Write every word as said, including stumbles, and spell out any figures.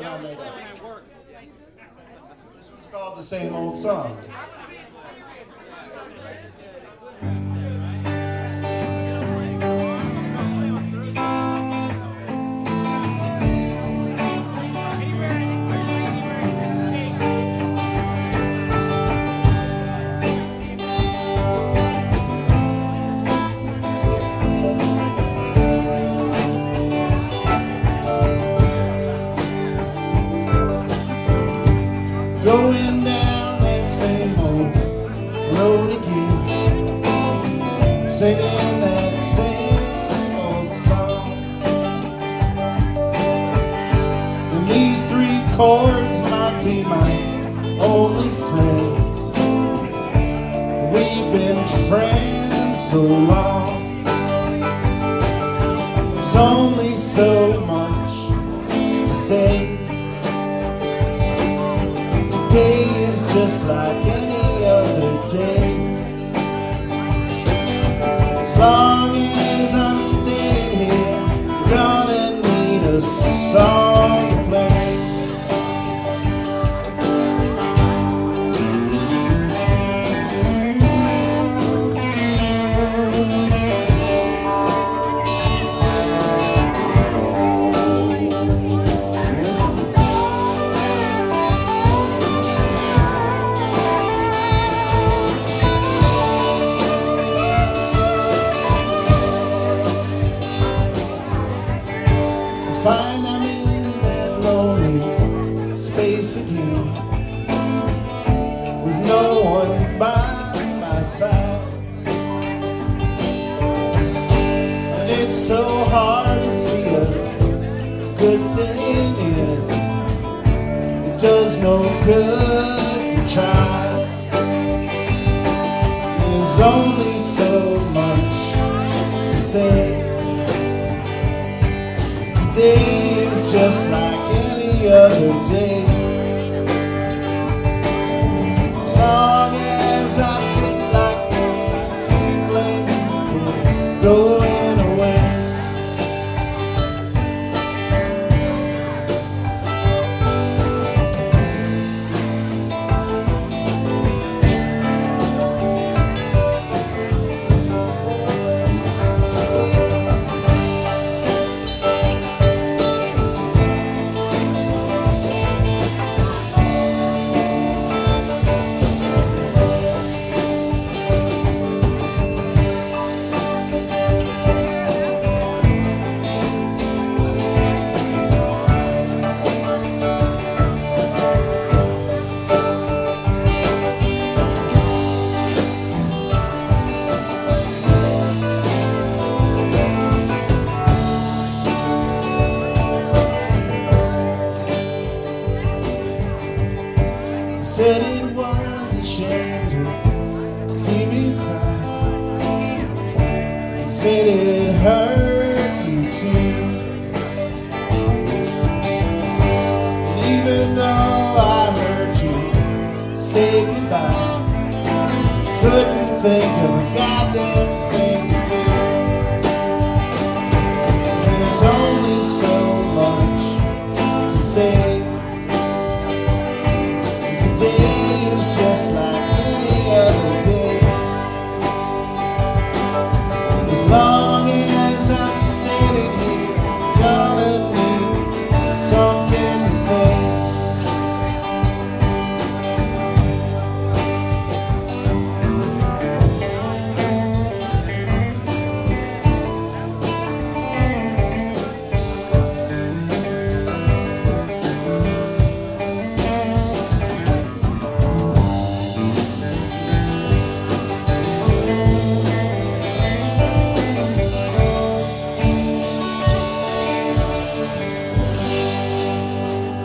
I made up. This one's called The Same Old Song. Going down that same old road again, singing that same old song. And these three chords might be my only friends. We've been friends so long. There's only so much to say. Today is just like any other day. As long as I'm standing here, I'm gonna need a song to play. Fine, I'm in that lonely space again, with no one by my side. And it's so hard to see a good thing in. It does no good to try. There's only so much to say. Today is just like any other day. As long as I think like this, I can't blame you for going away. Said it was a shame to see me cry. You said it hurt you too. And even though I heard you say goodbye, couldn't think of a goddamn thing to do. 'Cause there's only so much to say. Today is just like any other day. As long as I'm standing here, I'm gonna need something to say.